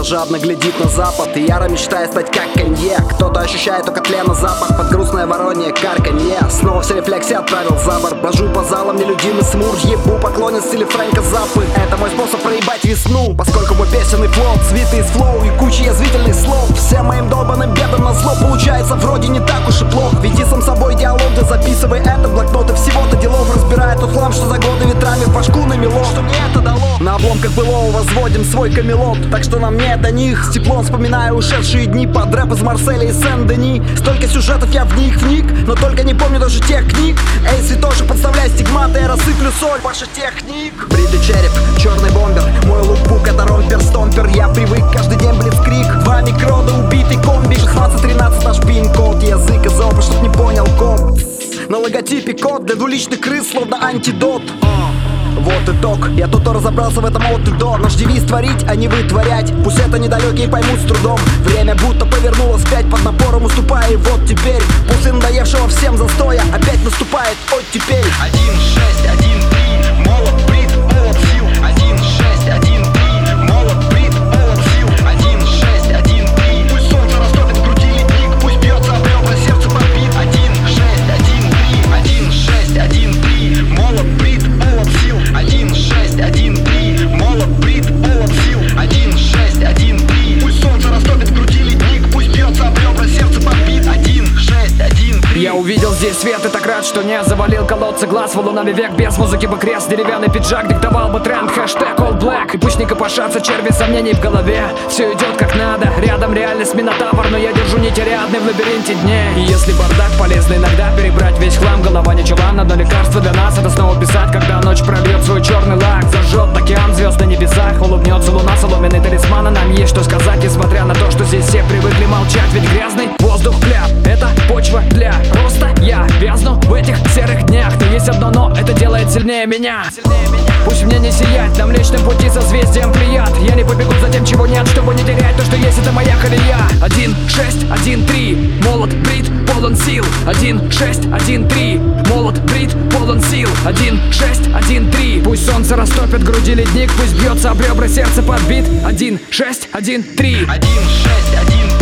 жадно глядит на запад и яро мечтает стать как Канье. Кто-то ощущает только тлена запах под грустное воронье карканье. Снова все рефлексы отправил за борт. Брожу по залам, нелюдимый смур. Ебу поклонен в стиле Фрэнка Заппы. Это мой способ проебать весну, поскольку мой песенный флот свитый из флоу и куча язвительных слов. Всем моим долбаным бедам на зло получается вроде не так уж и плохо. Веди сам собой диалог, да записывай это в блокноты. Всего-то делов разбирает тот хлам, что за годы ветрами в башку намело. Что мне это дало? На обломках былого возводим свой камелот, так что нам не до них. С теплом вспоминаю ушедшие дни под рэп из Марселя и Сен-Дени. Столько сюжетов я в них вник, но только не помню даже тех книг. Эй, святоша, подставляй стигматы, я рассыплю соль ваших техник. Бритый череп, черный бомбер, мой лукбук это ромпер-стомпер. Я привык каждый день блицкрик, 2 микрода, убитый комби. 16-13 наш пин-код, язык из опа, чтоб не понял коп. На логотипе код для двуличных крыс, словно антидот. Вот итог, я тут разобрался в этом от и до. Наш девиз творить, а не вытворять. Пусть это недалекие поймут с трудом. Время будто повернулось вспять, под напором уступая. И вот теперь, после надоевшего всем застоя, опять наступает оттепель. 1-6-1-3, молот, брит, молот, сил. 1-6-1-3, молот, брит, молот, сил. 1-6-1-3, пусть солнце растопит в груди ледник, пусть бьется об ребра, сердце побит. 1-6-1-3, 1-6-1-3, молот, брит, молот, сил. 1-6-1-3, молот, брит, молот, сил. 1-6-1-3, пусть солнце растопит в груди ледник, пусть бьется об ребра, сердце побит. 1-6-1-3. Я увидел здесь свет и так рад, что не завалил колодцы глаз. Валунами век без музыки бы крест, деревянный пиджак диктовал бы тренд. Хэштег all black, и пусть не копошатся черви сомнений в голове. Все идет как надо, рядом реальность минотавр, но я держу нити рядны в лабиринте дней. И если бардак, полезно иногда перебрать весь хлам. Голова не чулан, одно лекарство для нас — это снова писать. Когда ночь прольет свой черный лак, зажжет океан звезд на небесах. Улыбнется луна, соломенный талисман, а нам есть что сказать. Несмотря на то, что здесь все привыкли молчать. Ведь грязный воздух кляп — это почва для роста. Я вязну в этих серых днях, но есть одно но, это делает сильнее меня. Пусть мне не сиять на Млечном пути созвездием Плеяд. Я не побегу за тем, чего нет, чтобы не терять то, что есть, это моя колея. 1-6-1-3, молот, брит, полон сил. 1-6-1-3, молот, брит, полон сил. 1-6-1-3, пусть солнце растопит в груди ледник, пусть бьется об ребра, сердце подбит. 1-6-1-3, 1-6-1-3.